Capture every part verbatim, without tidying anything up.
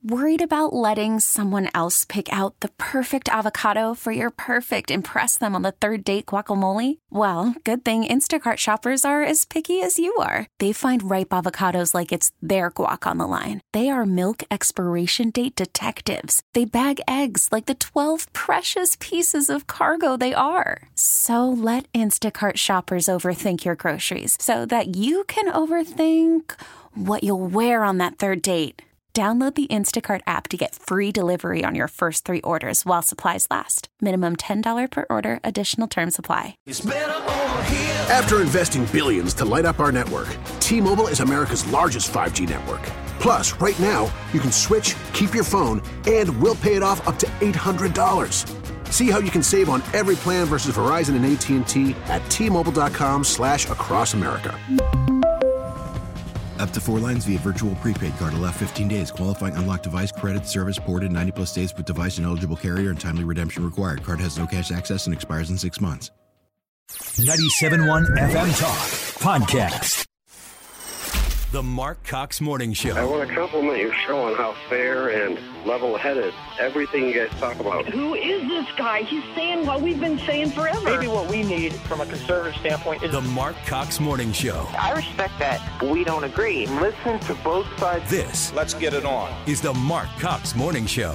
Worried about letting someone else pick out the perfect avocado for your perfect impress them on the third date guacamole? Well, good thing Instacart shoppers are as picky as you are. They find ripe avocados like it's their guac on the line. They are milk expiration date detectives. They bag eggs like the twelve precious pieces of cargo they are. So let Instacart shoppers overthink your groceries so that you can overthink what you'll wear on that third date. Download the Instacart app to get free delivery on your first three orders while supplies last. Minimum ten dollars per order. Additional terms apply. After investing billions to light up our network, T-Mobile is America's largest five G network. Plus, right now, you can switch, keep your phone, and we'll pay it off up to eight hundred dollars. See how you can save on every plan versus Verizon and A T and T at T-Mobile.com slash across America. Up to four lines via virtual prepaid card. Allow fifteen days. Qualifying unlocked device credit service ported ninety plus days with device and eligible carrier and timely redemption required. Card has no cash access and expires in six months. ninety-seven point one F M Talk Podcast. The Mark Cox Morning Show. I want to compliment your show on how fair and level-headed everything you guys talk about. Who is this guy? He's saying what we've been saying forever. Maybe what we need from a conservative standpoint is... The Mark Cox Morning Show. I respect that we don't agree. Listen to both sides. This... Let's get it on. ...is the Mark Cox Morning Show.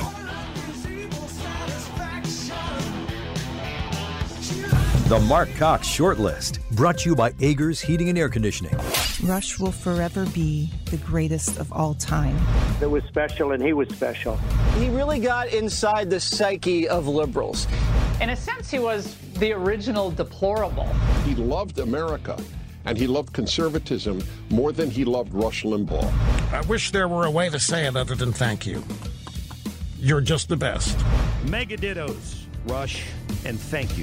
The Mark Cox Shortlist, brought to you by Agers Heating and Air Conditioning. Rush will forever be the greatest of all time. It was special, and he was special. He really got inside the psyche of liberals. In a sense, he was the original deplorable. He loved America, and he loved conservatism more than he loved Rush Limbaugh. I wish there were a way to say it other than thank you. You're just the best. Mega dittos, Rush, and thank you.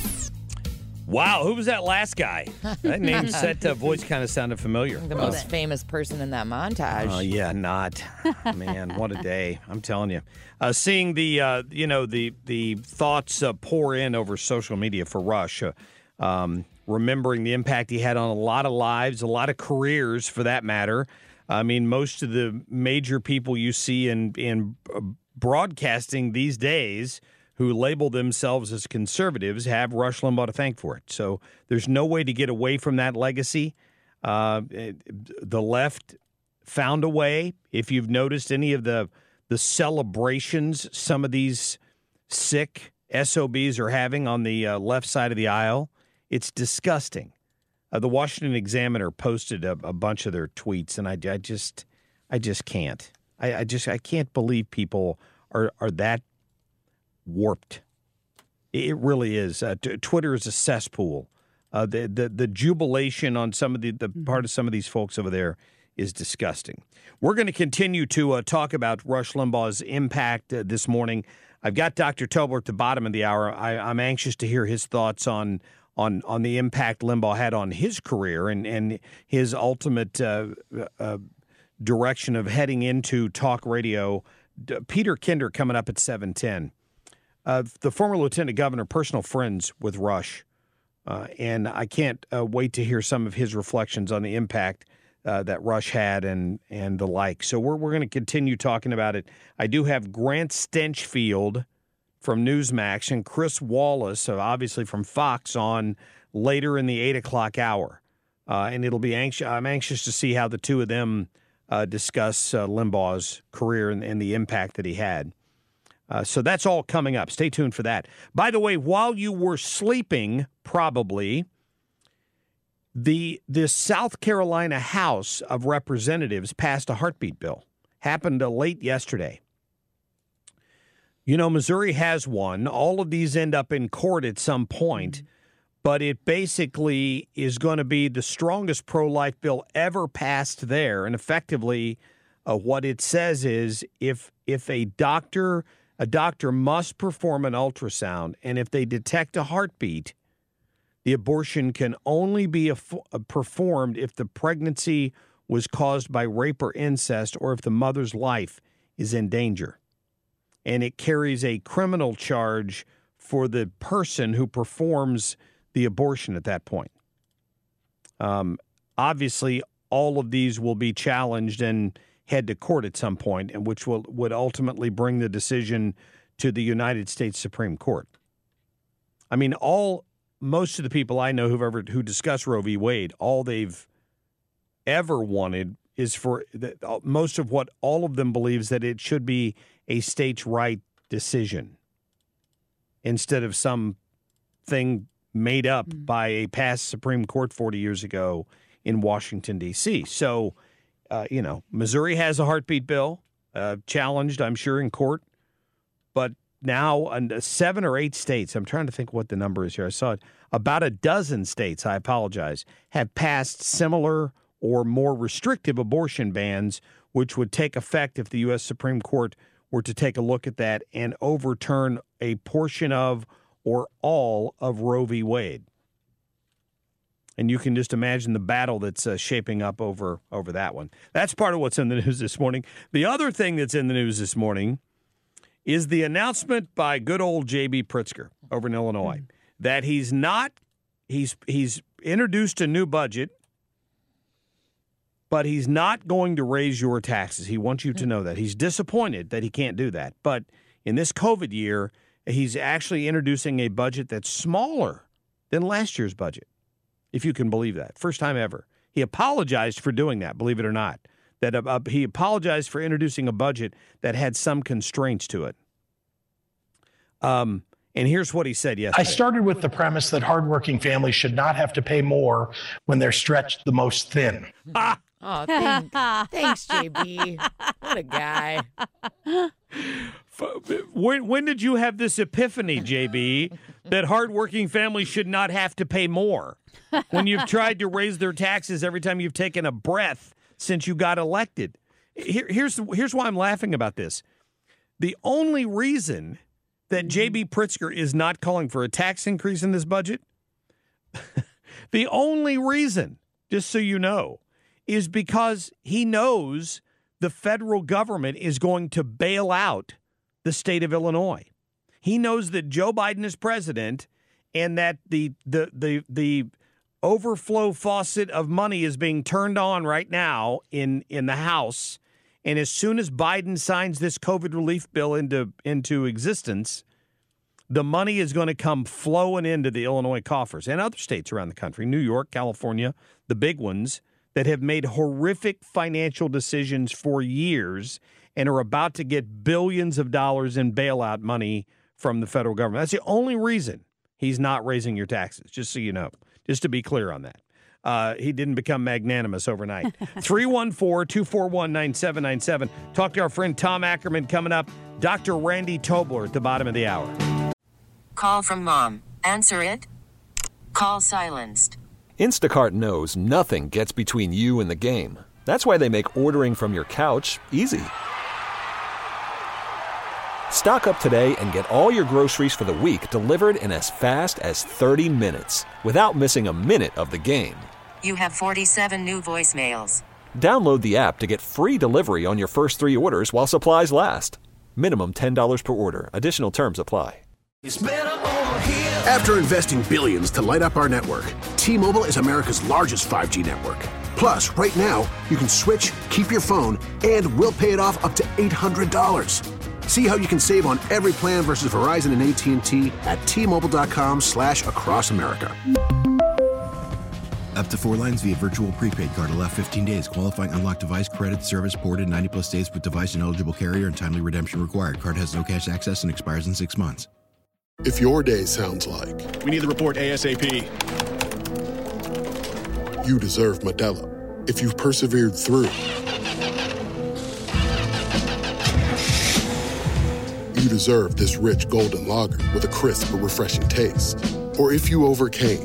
Wow, who was that last guy? That name set uh, voice kind of sounded familiar. The most uh, famous person in that montage. Oh uh, yeah, not man. What a day! I'm telling you. Uh, seeing the uh, you know the the thoughts uh, pour in over social media for Rush, uh, um, remembering the impact he had on a lot of lives, a lot of careers, for that matter. I mean, most of the major people you see in in broadcasting these days who label themselves as conservatives have Rush Limbaugh to thank for it. So there's no way to get away from that legacy. Uh, the left found a way. If you've noticed any of the the celebrations some of these sick S O Bs are having on the uh, left side of the aisle, it's disgusting. Uh, the Washington Examiner posted a, a bunch of their tweets, and I, I just, I just can't. I, I just, I can't believe people are are that warped. It really is. Uh, t- Twitter is a cesspool. Uh, the, the the jubilation on some of the, the part of some of these folks over there is disgusting. We're going to continue to uh, talk about Rush Limbaugh's impact uh, this morning. I've got Doctor Tobler at the bottom of the hour. I, I'm anxious to hear his thoughts on on on the impact Limbaugh had on his career and and his ultimate uh, uh, direction of heading into talk radio. D- Peter Kinder coming up at seven ten. Uh, the former lieutenant governor, personal friends with Rush, uh, and I can't uh, wait to hear some of his reflections on the impact uh, that Rush had and and the like. So we're we're going to continue talking about it. I do have Grant Stenchfield from Newsmax and Chris Wallace, uh, obviously from Fox, on later in the eight o'clock hour, uh, and it'll be anxious. I'm anxious to see how the two of them uh, discuss uh, Limbaugh's career and, and the impact that he had. Uh, so that's all coming up. Stay tuned for that. By the way, while you were sleeping, probably, the the South Carolina House of Representatives passed a heartbeat bill. Happened uh, late yesterday. You know, Missouri has one. All of these end up in court at some point, mm-hmm. but it basically is going to be the strongest pro-life bill ever passed there. And effectively, uh, what it says is if if a doctor... A doctor must perform an ultrasound, and if they detect a heartbeat, the abortion can only be a, a performed if the pregnancy was caused by rape or incest or if the mother's life is in danger. And it carries a criminal charge for the person who performs the abortion at that point. Um, obviously, all of these will be challenged and head to court at some point, and which will would ultimately bring the decision to the United States Supreme Court. I mean, all most of the people I know who've ever who discuss Roe v. Wade, all they've ever wanted is for the, most of what all of them believes that it should be a states' right decision instead of some thing made up mm. by a past Supreme Court forty years ago in Washington, D C. So, uh, you know, Missouri has a heartbeat bill, uh, challenged, I'm sure, in court. But now uh, seven or eight states, I'm trying to think what the number is here. I saw it. About a dozen states, I apologize, have passed similar or more restrictive abortion bans, which would take effect if the U S Supreme Court were to take a look at that and overturn a portion of or all of Roe v. Wade. And you can just imagine the battle that's uh, shaping up over, over that one. That's part of what's in the news this morning. The other thing that's in the news this morning is the announcement by good old J B. Pritzker over in Illinois mm-hmm. that he's not, he's he's introduced a new budget, but he's not going to raise your taxes. He wants you to know that. He's disappointed that he can't do that. But in this COVID year, he's actually introducing a budget that's smaller than last year's budget, if you can believe that. First time ever. He apologized for doing that, believe it or not. That uh, he apologized for introducing a budget that had some constraints to it. Um, and here's what he said yesterday. I started with the premise that hardworking families should not have to pay more when they're stretched the most thin. Ah! Oh, thank, thanks, J B. What a guy. When, when did you have this epiphany, J B, that hardworking families should not have to pay more? When you've tried to raise their taxes every time you've taken a breath since you got elected. Here, here's, here's why I'm laughing about this. The only reason that J B. Pritzker is not calling for a tax increase in this budget, the only reason, just so you know, is because he knows the federal government is going to bail out the state of Illinois. He knows that Joe Biden is president and that the the the the overflow faucet of money is being turned on right now in, in the House. And as soon as Biden signs this COVID relief bill into into existence, the money is going to come flowing into the Illinois coffers and other states around the country, New York, California, the big ones, that have made horrific financial decisions for years and are about to get billions of dollars in bailout money from the federal government. That's the only reason he's not raising your taxes, just so you know, just to be clear on that. Uh, he didn't become magnanimous overnight. three one four, two four one, nine seven nine seven. Talk to our friend Tom Ackerman coming up. Doctor Randy Tobler at the bottom of the hour. Call from mom. Answer it. Call silenced. Instacart knows nothing gets between you and the game. That's why they make ordering from your couch easy. Stock up today and get all your groceries for the week delivered in as fast as thirty minutes without missing a minute of the game. You have forty-seven new voicemails. Download the app to get free delivery on your first three orders while supplies last. Minimum ten dollars per order. Additional terms apply. It's better over here. After investing billions to light up our network, T-Mobile is America's largest five G network. Plus, right now, you can switch, keep your phone, and we'll pay it off up to eight hundred dollars. See how you can save on every plan versus Verizon and A T and T at T-Mobile.com slash across America. Up to four lines via virtual prepaid card. Allow fifteen days. Qualifying unlocked device credit service ported ninety plus days with device and eligible carrier and timely redemption required. Card has no cash access and expires in six months. If your day sounds like... We need the report ASAP. You deserve Modelo. If you've persevered through... You deserve this rich golden lager with a crisp but refreshing taste. Or if you overcame...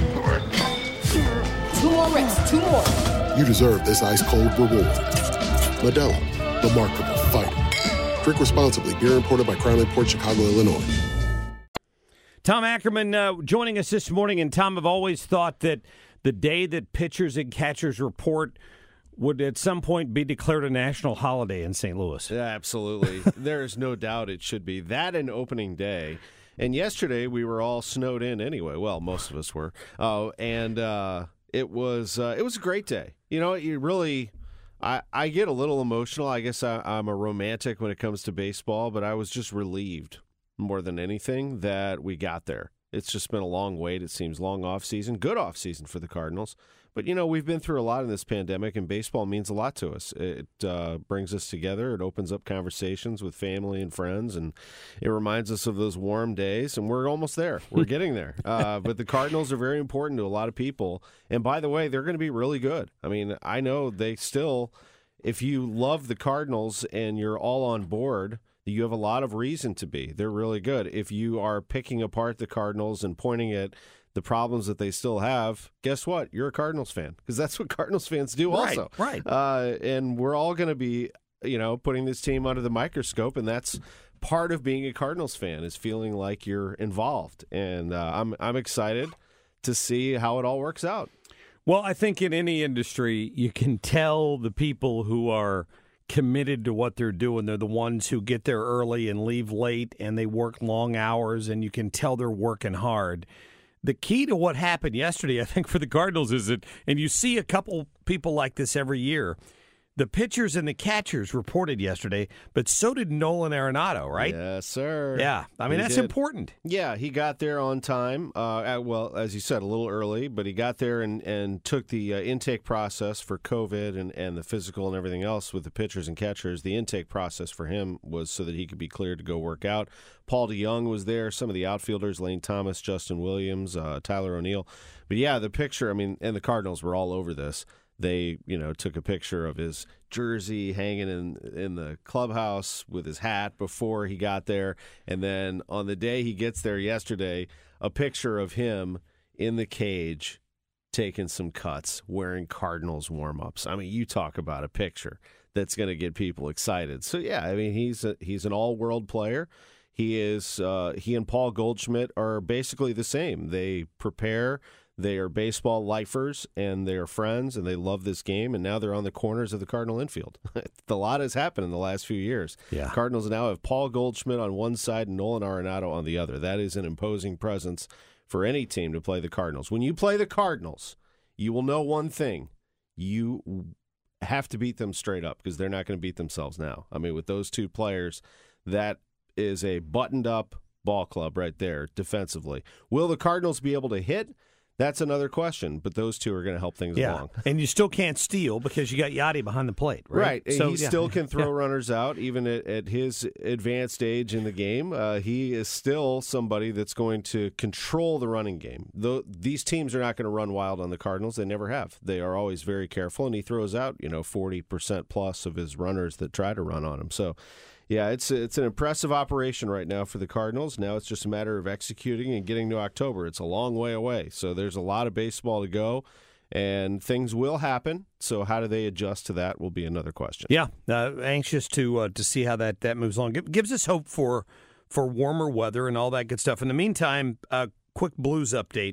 Two more reps, two more. You deserve this ice-cold reward. Modelo, the Markable Fighter. Drink responsibly. Beer imported by Crown Imports, Chicago, Illinois. Tom Ackerman uh, joining us this morning. And, Tom, I've always thought that the day that pitchers and catchers report would at some point be declared a national holiday in Saint Louis. Yeah, absolutely. There is no doubt it should be. That and opening day. And yesterday we were all snowed in anyway. Well, most of us were. Uh, and uh, it was uh, it was a great day. You know, you really I, I get a little emotional. I guess I, I'm a romantic when it comes to baseball, but I was just relieved more than anything that we got there. It's just been a long wait. It seems long off season, good off season for the Cardinals. But, you know, we've been through a lot in this pandemic, and baseball means a lot to us. It uh, brings us together. It opens up conversations with family and friends, and it reminds us of those warm days, and we're almost there. We're getting there. Uh, but the Cardinals are very important to a lot of people. And, by the way, they're going to be really good. I mean, I know they still, if you love the Cardinals and you're all on board, you have a lot of reason to be. They're really good. If you are picking apart the Cardinals and pointing at the problems that they still have, guess what? You're a Cardinals fan, because that's what Cardinals fans do also. Right, right. Uh, and we're all going to be, you know, putting this team under the microscope, and that's part of being a Cardinals fan, is feeling like you're involved. And uh, I'm I'm excited to see how it all works out. Well, I think in any industry, you can tell the people who are committed to what they're doing. They're the ones who get there early and leave late, and they work long hours, and you can tell they're working hard. The key to what happened yesterday, I think, for the Cardinals is that, and you see a couple people like this every year, the pitchers and the catchers reported yesterday, but so did Nolan Arenado, right? Yes, sir. Yeah, I mean, he that's did. important. Yeah, he got there on time. Uh, at, well, as you said, a little early, but he got there and, and took the uh, intake process for COVID and, and the physical and everything else with the pitchers and catchers. The intake process for him was so that he could be cleared to go work out. Paul DeYoung was there, some of the outfielders, Lane Thomas, Justin Williams, uh, Tyler O'Neill. But yeah, the picture, I mean, and the Cardinals were all over this. They, you know, took a picture of his jersey hanging in in the clubhouse with his hat before he got there. And then on the day he gets there yesterday, a picture of him in the cage taking some cuts, wearing Cardinals warm-ups. I mean, you talk about a picture that's going to get people excited. So, yeah, I mean, he's a, he's an all-world player. He is uh, he and Paul Goldschmidt are basically the same. They prepare. They are baseball lifers, and they are friends, and they love this game, and now they're on the corners of the Cardinal infield. A lot has happened in the last few years. Yeah. Cardinals now have Paul Goldschmidt on one side and Nolan Arenado on the other. That is an imposing presence for any team to play the Cardinals. When you play the Cardinals, you will know one thing. You have to beat them straight up, because they're not going to beat themselves now. I mean, with those two players, that is a buttoned-up ball club right there defensively. Will the Cardinals be able to hit? That's another question, but those two are going to help things yeah. along. And you still can't steal because you got Yachty behind the plate, right? Right. So, he yeah. still can throw yeah. runners out, even at, at his advanced age in the game. Uh, he is still somebody that's going to control the running game. Though these teams are not going to run wild on the Cardinals. They never have. They are always very careful, and he throws out, you know, forty percent plus of his runners that try to run on him. So, yeah, it's it's an impressive operation right now for the Cardinals. Now it's just a matter of executing and getting to October. It's a long way away, so there's a lot of baseball to go, and things will happen. So how do they adjust to that will be another question. Yeah, uh, anxious to uh, to see how that, that moves along. It gives us hope for for warmer weather and all that good stuff. In the meantime, a uh, quick Blues update.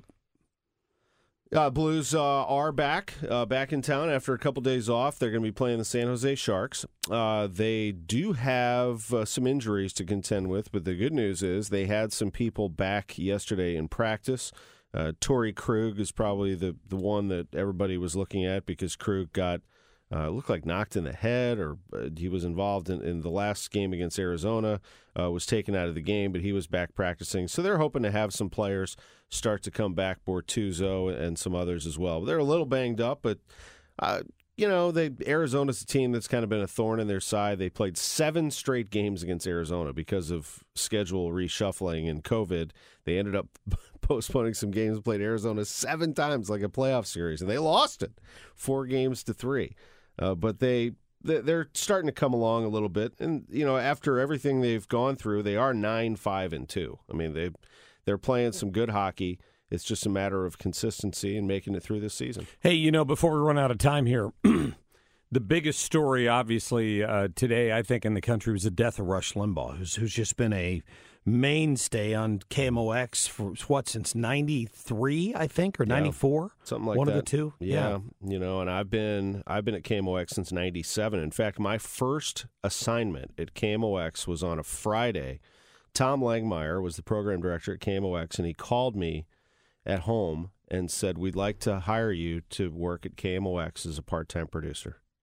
Uh, Blues uh, are back, uh, back in town after a couple days off. They're going to be playing the San Jose Sharks. Uh, they do have uh, some injuries to contend with, but the good news is they had some people back yesterday in practice. Uh, Torrey Krug is probably the, the one that everybody was looking at, because Krug got, uh, looked like knocked in the head, or uh, he was involved in, in the last game against Arizona, uh, was taken out of the game, but he was back practicing. So they're hoping to have some players start to come back, Bortuzzo and some others as well. They're a little banged up, but, uh, you know, they Arizona's a team that's kind of been a thorn in their side. They played seven straight games against Arizona because of schedule reshuffling and COVID. They ended up postponing some games, played Arizona seven times like a playoff series, and they lost it four games to three. Uh, but they they're starting to come along a little bit, and you know, after everything they've gone through, they are nine five and two. I mean, they they're playing some good hockey. It's just a matter of consistency and making it through this season. Hey, you know, before we run out of time here, the biggest story, obviously, uh, today, I think, in the country was the death of Rush Limbaugh, who's who's just been a mainstay on K M O X for, what, since ninety-three, I think, or ninety-four? Yeah, something like One that. One of the two? Yeah, yeah, you know, and I've been I've been at K M O X since ninety-seven. In fact, my first assignment at K M O X was on a Friday. Tom Langmeyer was the program director at K M O X, and he called me at home and said, "We'd like to hire you to work at K M O X as a part-time producer."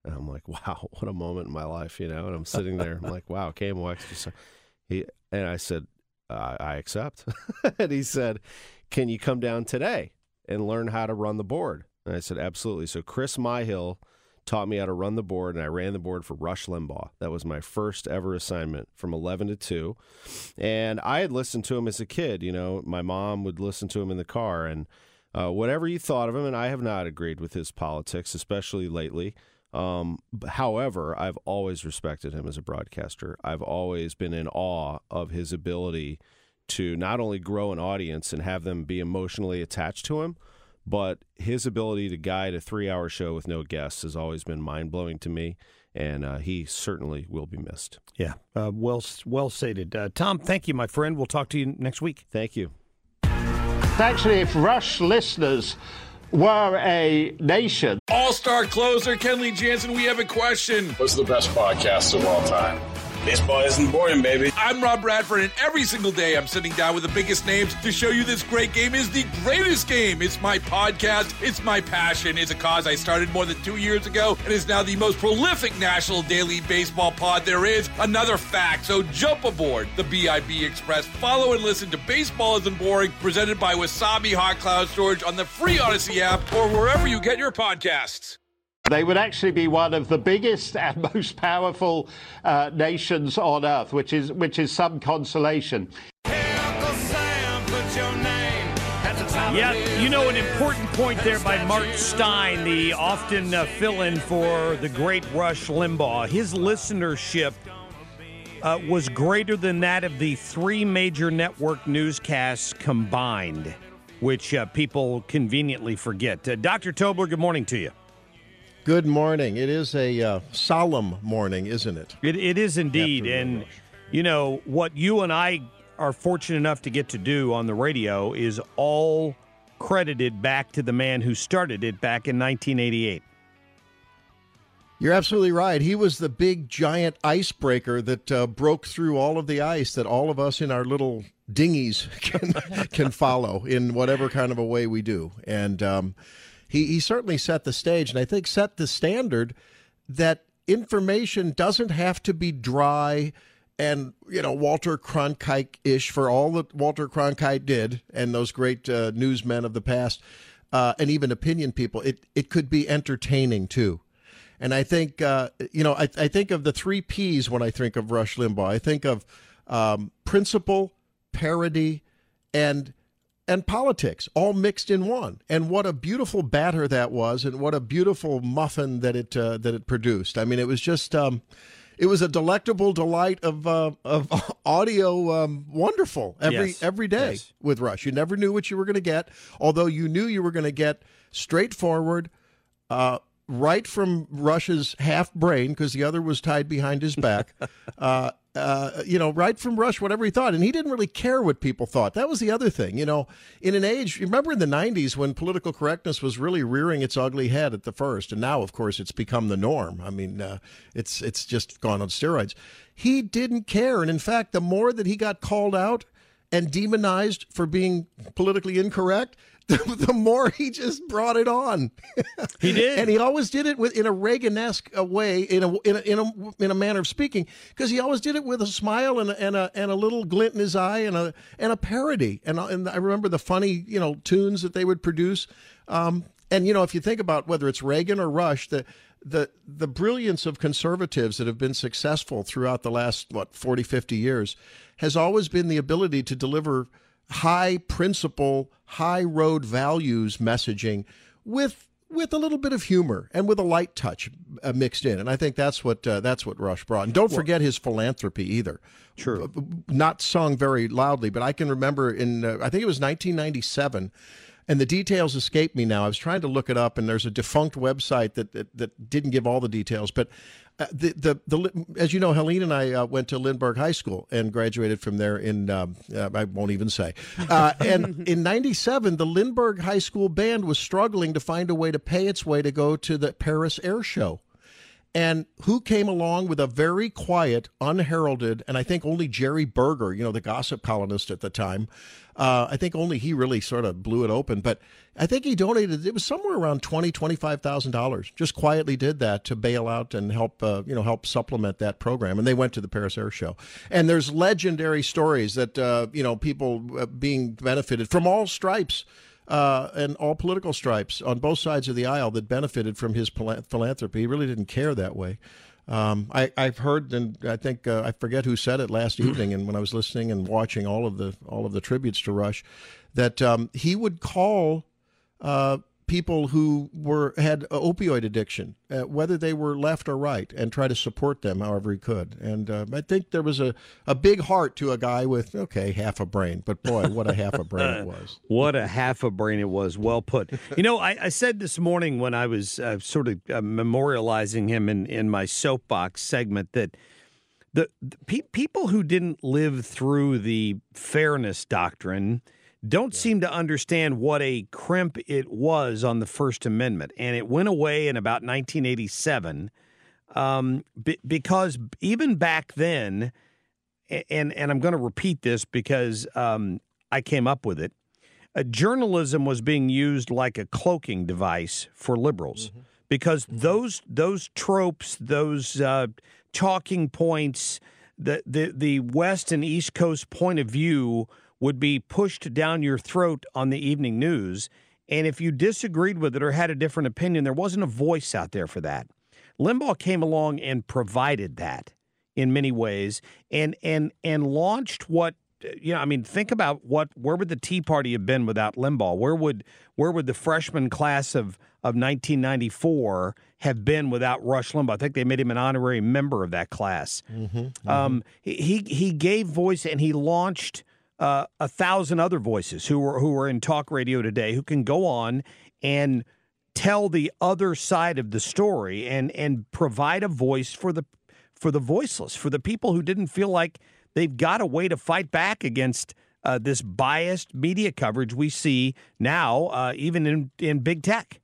And I'm like, wow, what a moment in my life, you know? And I'm sitting there, I'm like, wow, K M O X just, he, and I said, I, I accept. And he said, can you come down today and learn how to run the board? And I said, absolutely. So Chris Myhill taught me how to run the board, and I ran the board for Rush Limbaugh. That was my first ever assignment from eleven to two. And I had listened to him as a kid. You know, my mom would listen to him in the car, and uh, whatever you thought of him, and I have not agreed with his politics, especially lately. Um, however, I've always respected him as a broadcaster. I've always been in awe of his ability to not only grow an audience and have them be emotionally attached to him, but his ability to guide a three-hour show with no guests has always been mind-blowing to me, and uh, he certainly will be missed. Yeah, uh, well well stated. Uh, Tom, thank you, my friend. We'll talk to you next week. Thank you. Actually, if Rush listeners were a nation. All-star closer Kenley Jansen, we have a question. What's the best podcast of all time? Baseball isn't boring, baby. I'm Rob Bradford, and every single day I'm sitting down with the biggest names to show you this great game is the greatest game. It's my podcast. It's my passion. It's a cause I started more than two years ago and is now the most prolific national daily baseball pod there is. Another fact, so jump aboard the B I B Express. Follow and listen to Baseball Isn't Boring, presented by Wasabi Hot Cloud Storage on the free Odyssey app or wherever you get your podcasts. They would actually be one of the biggest and most powerful uh, nations on earth, which is which is some consolation. Yeah, you know, an important point there by Mark Stein, the often uh, fill-in for the great Rush Limbaugh. His listenership uh, was greater than that of the three major network newscasts combined, which uh, people conveniently forget. Uh, Doctor Tobler, good morning to you. Good morning. It is a uh, solemn morning, isn't it? It, it is indeed. And, you know, what you and I are fortunate enough to get to do on the radio is all credited back to the man who started it back in nineteen eighty-eight. You're absolutely right. He was the big, giant icebreaker that uh, broke through all of the ice that all of us in our little dinghies can, can follow in whatever kind of a way we do. And, um, He, he certainly set the stage, and I think set the standard that information doesn't have to be dry and, you know, Walter Cronkite-ish for all that Walter Cronkite did and those great uh, newsmen of the past uh, and even opinion people. It it could be entertaining, too. And I think, uh, you know, I, I think of the three Ps when I think of Rush Limbaugh. I think of um, principle, parody, and and politics all mixed in one. And what a beautiful batter that was, and what a beautiful muffin that it uh, that it produced. I mean, it was just um, it was a delectable delight of uh, of audio, um, wonderful every yes. every day yes. with Rush. You never knew what you were going to get, although you knew you were going to get straightforward, uh, right from Rush's half brain, because the other was tied behind his back. uh, Uh, you know, right from Rush, whatever he thought. And he didn't really care what people thought. That was the other thing. You know, in an age, remember in the nineties when political correctness was really rearing its ugly head at the first. And now, of course, it's become the norm. I mean, uh, it's it's just gone on steroids. He didn't care. And in fact, the more that he got called out and demonized for being politically incorrect, the, the more he just brought it on. He did, and he always did it with in a Reagan-esque way, in a in a in a, in a manner of speaking, because he always did it with a smile and a, and a and a little glint in his eye and a and a parody. And and I remember the funny you know tunes that they would produce. Um, and you know, if you think about whether it's Reagan or Rush, the the the brilliance of conservatives that have been successful throughout the last what forty, fifty years has always been the ability to deliver high principle, high road values messaging with with a little bit of humor and with a light touch uh, mixed in. And I think that's what uh, that's what Rush brought. And don't well, forget his philanthropy either. True. Not sung very loudly, but I can remember in, uh, I think it was nineteen ninety-seven, and the details escape me now. I was trying to look it up, and there's a defunct website that that, that didn't give all the details. But uh, the, the the as you know, Helene and I uh, went to Lindbergh High School and graduated from there in, um, uh, I won't even say. Uh, and in ninety-seven, the Lindbergh High School band was struggling to find a way to pay its way to go to the Paris Air Show. And who came along with a very quiet, unheralded, and I think only Jerry Berger, you know, the gossip columnist at the time, uh, I think only he really sort of blew it open. But I think he donated, it was somewhere around twenty thousand dollars, twenty-five thousand dollars. Just quietly did that to bail out and help, uh, you know, help supplement that program. And they went to the Paris Air Show. And there's legendary stories that, uh, you know, people uh, being benefited from all stripes. Uh, and all political stripes on both sides of the aisle that benefited from his philanthropy. He really didn't care that way. Um, I, I've heard, and I think uh, I forget who said it last evening, and when I was listening and watching all of the all of the tributes to Rush, that um, he would call uh, people who were had opioid addiction, uh, whether they were left or right, and try to support them however he could. And uh, I think there was a, a big heart to a guy with, okay, half a brain. But boy, what a half a brain it was. What a half a brain it was. Well put. You know, I, I said this morning when I was uh, sort of uh, memorializing him in, in my soapbox segment that the, the pe- people who didn't live through the fairness doctrine don't yeah. seem to understand what a crimp it was on the First Amendment. And it went away in about nineteen eighty-seven um, b- because even back then, and, and I'm going to repeat this because um, I came up with it, uh, journalism was being used like a cloaking device for liberals mm-hmm. because mm-hmm. those those tropes, those uh, talking points, the, the, the West and East Coast point of view would be pushed down your throat on the evening news. And if you disagreed with it or had a different opinion, there wasn't a voice out there for that. Limbaugh came along and provided that in many ways and and and launched what, you know, I mean, think about what, where would the Tea Party have been without Limbaugh? Where would where would the freshman class of, of nineteen ninety-four have been without Rush Limbaugh? I think they made him an honorary member of that class. Mm-hmm, mm-hmm. Um, he, he gave voice and he launched Uh, a thousand other voices who are who are in talk radio today who can go on and tell the other side of the story and and provide a voice for the for the voiceless, for the people who didn't feel like they've got a way to fight back against uh, this biased media coverage we see now, uh, even in, in big tech.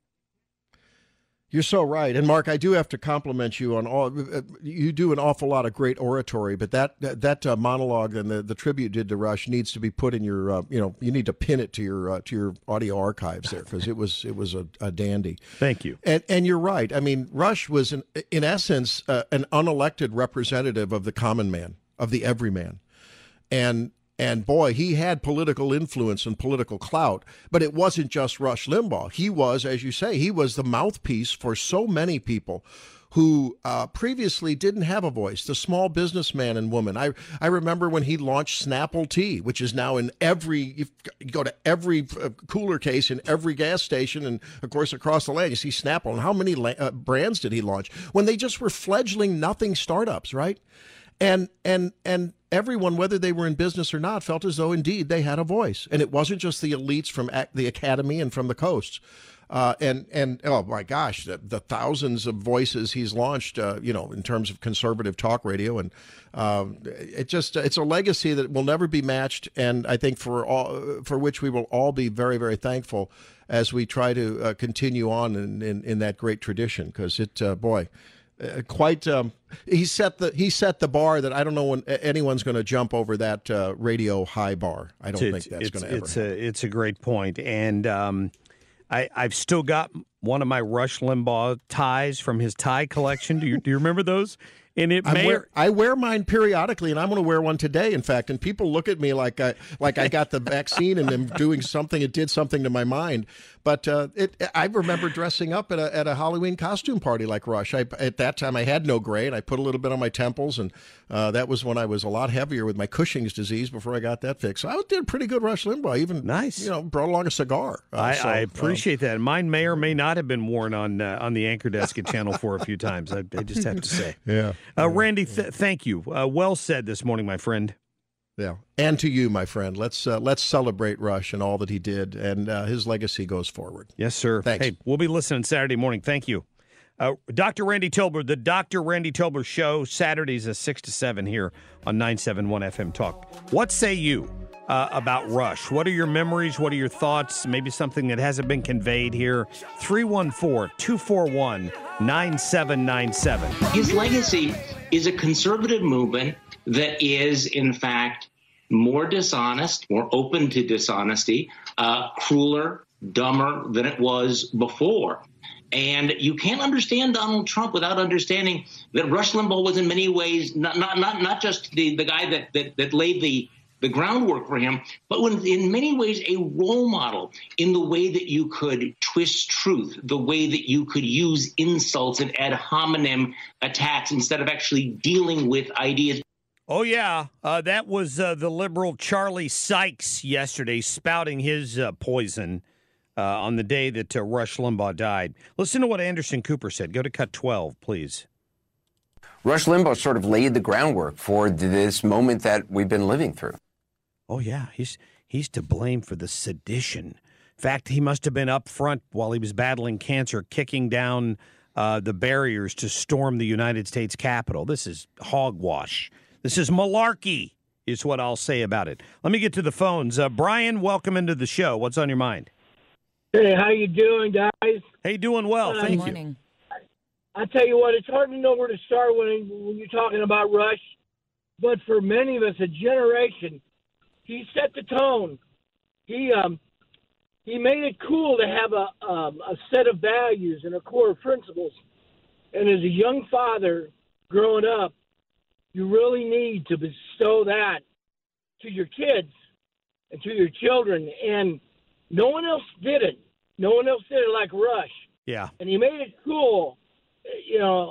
You're so right. And Mark, I do have to compliment you on all, you do an awful lot of great oratory, but that, that uh, monologue and the, the tribute did to Rush needs to be put in your, uh, you know, you need to pin it to your, uh, to your audio archives there because it was, it was a, a dandy. Thank you. And, and you're right. I mean, Rush was in, in essence, uh, an unelected representative of the common man, of the everyman. And, And boy, he had political influence and political clout, but it wasn't just Rush Limbaugh. He was, as you say, he was the mouthpiece for so many people who uh, previously didn't have a voice, the small businessman and woman. I, I remember when he launched Snapple Tea, which is now in every, you go to every cooler case in every gas station, and of course across the land you see Snapple. And how many uh, brands did he launch when they just were fledgling nothing startups, right? And and and everyone, whether they were in business or not, felt as though indeed they had a voice, and it wasn't just the elites from the academy and from the coasts. Uh, and and oh my gosh, the, the thousands of voices he's launched, uh, you know, in terms of conservative talk radio, and uh, it just it's a legacy that will never be matched, and I think for all for which we will all be very very thankful as we try to uh, continue on in, in in that great tradition, because it uh, boy. Uh, quite, um, he set the he set the bar that I don't know when anyone's going to jump over that uh, radio high bar. I don't it's, think that's going to ever. It's happen. a it's a great point, and um, I I've still got one of my Rush Limbaugh ties from his tie collection. Do you do you remember those? And it may wear, I wear mine periodically, and I'm going to wear one today, in fact. And people look at me like I like I got the vaccine and I'm doing something. It did something to my mind. But uh, it, I remember dressing up at a, at a Halloween costume party like Rush. I, at that time, I had no gray, and I put a little bit on my temples, and uh, that was when I was a lot heavier with my Cushing's disease before I got that fixed. So I did pretty good Rush Limbaugh, even nice. You know, brought along a cigar. Uh, I, so, I appreciate um, that. Mine may or may not have been worn on uh, on the anchor desk at Channel four a few times. I, I just have to say. Yeah. Uh, Randy, th- thank you. Uh, well said this morning, my friend. Yeah, and to you, my friend. Let's uh, let's celebrate Rush and all that he did, and uh, his legacy goes forward. Yes, sir. Thanks. Hey, we'll be listening Saturday morning. Thank you. Uh, Doctor Randy Tilber, the Doctor Randy Tilber Show, Saturdays at six to seven here on nine seven one F M Talk. What say you uh, about Rush? What are your memories? What are your thoughts? Maybe something that hasn't been conveyed here. three one four, two four one, nine seven nine seven. His legacy is a conservative movement that is, in fact, more dishonest, more open to dishonesty, uh, crueler, dumber than it was before. And you can't understand Donald Trump without understanding that Rush Limbaugh was in many ways not not not, not just the, the guy that, that, that laid the, the groundwork for him, but when, in many ways a role model in the way that you could twist truth, the way that you could use insults and ad hominem attacks instead of actually dealing with ideas. Oh, yeah. Uh, that was uh, the liberal Charlie Sykes yesterday spouting his uh, poison uh, on the day that uh, Rush Limbaugh died. Listen to what Anderson Cooper said. Go to cut twelve, please. Rush Limbaugh sort of laid the groundwork for this moment that we've been living through. Oh, yeah. He's he's to blame for the sedition. In fact, he must have been up front while he was battling cancer, kicking down uh, the barriers to storm the United States Capitol. This is hogwash. This is malarkey, is what I'll say about it. Let me get to the phones. Uh, Brian, welcome into the show. What's on your mind? Hey, how you doing, guys? Hey, doing well. Uh, Thank morning. you. I tell you what, it's hard to know where to start when, when you're talking about Rush. But for many of us, a generation, he set the tone. He um, he made it cool to have a um, a set of values and a core of principles. And as a young father growing up, you really need to bestow that to your kids and to your children. And no one else did it. No one else did it like Rush. Yeah. And he made it cool, you know,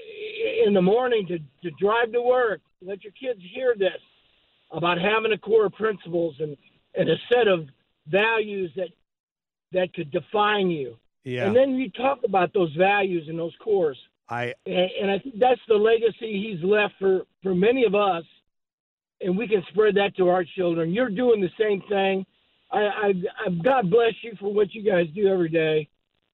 in the morning to, to drive to work. Let your kids hear this about having a core of principles and, and a set of values that that could define you. Yeah. And then you talk about those values and those cores. I and, and I think that's the legacy he's left for, for many of us, and we can spread that to our children. You're doing the same thing. I, I, I God bless you for what you guys do every day.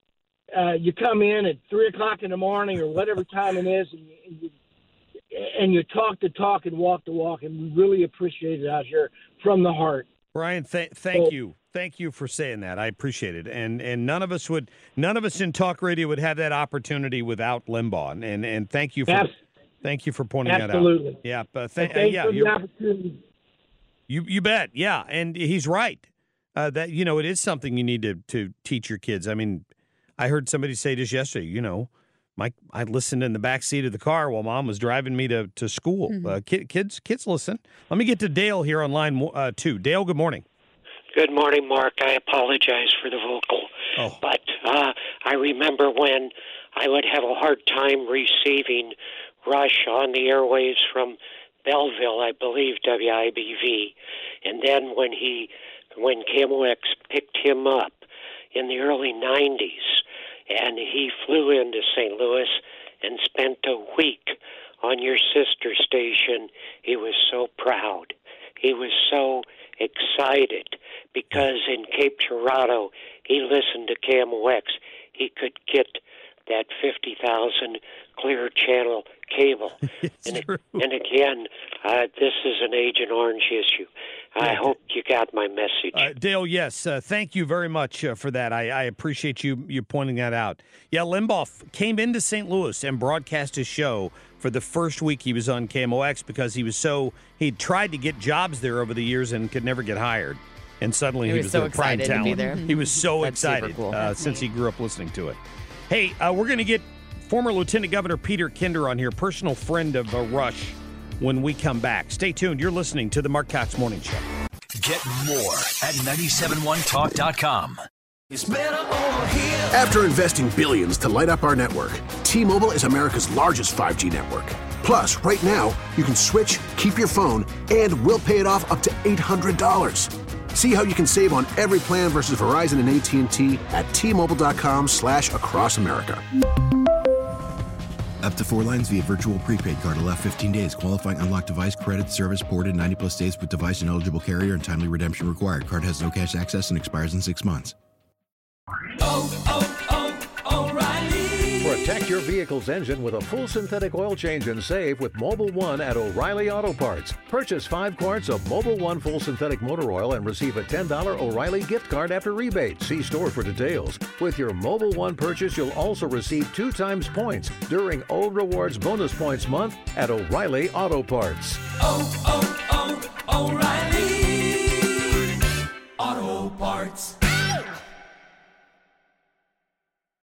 Uh, you come in at three o'clock in the morning or whatever time it is, and you, and you and you talk the talk and walk the walk, and we really appreciate it out here from the heart. Brian, th- thank So- you. Thank you for saying that. I appreciate it. And and none of us would none of us in talk radio would have that opportunity without Limbaugh. And and thank you for Abs- thank you for pointing Absolutely. that out. Yeah, but And th- uh, thanks yeah, for the you're- opportunity. you you bet. Yeah, and he's right. Uh, that you know, it is something you need to to teach your kids. I mean, I heard somebody say just yesterday, you know, Mike, I listened in the back seat of the car while Mom was driving me to, to school. Mm-hmm. Uh, kid, kids, kids, listen. Let me get to Dale here on line uh, two. Dale, good morning. Good morning, Mark. I apologize for the vocal. Oh. But uh, I remember when I would have a hard time receiving Rush on the airwaves from Belleville, I believe, W I B V. And then when he, when K M O X picked him up in the early nineties, and he flew into Saint Louis and spent a week on your sister station, he was so proud. He was so excited because in Cape Girardeau, he listened to K M O X. He could get that fifty thousand clear channel cable. and, and again, uh, this is an Agent Orange issue. I hope you got my message. Uh, Dale, yes. Uh, thank you very much uh, for that. I, I appreciate you you pointing that out. Yeah, Limbaugh f- came into Saint Louis and broadcast his show for the first week he was on K M O X because he was so he tried to get jobs there over the years and could never get hired. And suddenly He he was was, so the prime excited to talent. be there. He was so That's super excited cool. uh, That's since neat. he grew up listening to it. Hey, uh, we're going to get former Lieutenant Governor Peter Kinder on here, personal friend of uh, Rush, when we come back. Stay tuned. You're listening to the Mark Cox Morning Show. Get more at nine seven one talk dot com. After investing billions to light up our network, T-Mobile is America's largest five G network. Plus, right now, you can switch, keep your phone, and we'll pay it off up to eight hundred dollars. See how you can save on every plan versus Verizon and A T and T at T-Mobile.com slash across America. Up to four lines via virtual prepaid card. Allow fifteen days. Qualifying unlocked device credit service ported ninety plus days with device and eligible carrier and timely redemption required. Card has no cash access and expires in six months. Oh, oh, oh, O'Reilly. We're at Protect your vehicle's engine with a full synthetic oil change and save with Mobil one at O'Reilly Auto Parts. Purchase five quarts of Mobil one full synthetic motor oil and receive a ten dollars O'Reilly gift card after rebate. See store for details. With your Mobil one purchase, you'll also receive two times points during O Rewards Bonus Points Month at O'Reilly Auto Parts. Oh, oh, oh, O'Reilly Auto Parts.